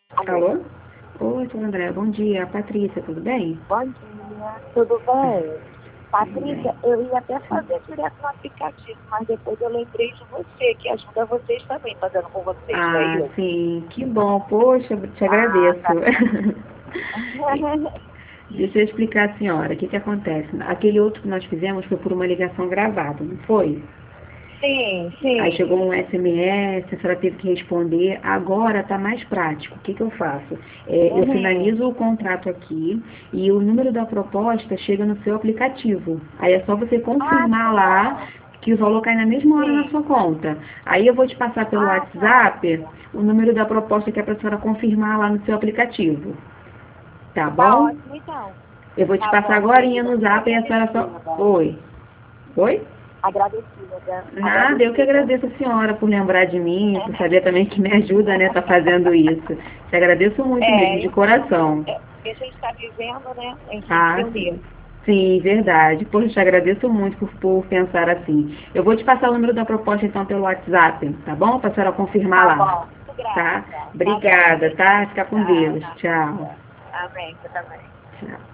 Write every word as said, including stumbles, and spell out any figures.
Alô? Oi, seu André, bom dia. Patrícia, tudo bem? Bom dia, tudo bem? Tudo Patrícia, bem. eu ia até fazer direto no aplicativo, mas depois eu lembrei de você, que ajuda vocês também, fazendo com vocês, não é Ah, isso? sim, que bom. Poxa, te Ah, agradeço. tá bom. Deixa eu explicar a senhora, o que que acontece? Aquele outro que nós fizemos foi por uma ligação gravada, não foi? Sim, Aí sim. chegou um S M S, a senhora teve que responder. Agora está mais prático. O que, que eu faço? É, eu Uhum. finalizo o contrato aqui e o número da proposta chega no seu aplicativo. Aí é só você Ah, que confirmar lá legal. que o valor cai na mesma hora na Sim. sua conta. Aí eu vou te passar pelo Ah, tá WhatsApp ótimo. o número da proposta que é para a senhora confirmar lá no seu aplicativo. Tá Tá bom? ótimo, então. Eu vou te Tá passar bom, agora querida. no Muito Zap e a senhora só. agradecida. Oi. Oi? Agradecida. Nada, eu que Agradecida. agradeço a senhora por lembrar de mim, por saber também que me ajuda, né, tá fazendo isso. Te agradeço muito mesmo, É, de eu sei. coração. É, porque a gente está vivendo, né? A gente tem que se Ah, unir. sim. Sim, verdade. Poxa, te agradeço muito por, por pensar assim. Eu vou te passar o número da proposta então pelo WhatsApp, tá bom? Para a senhora confirmar Tá lá, bom. Muito tá? grata. Tá bom, Obrigada, querida. tá? Fica com Tá, Deus. tá. Tchau. Amém. Você também. Tchau.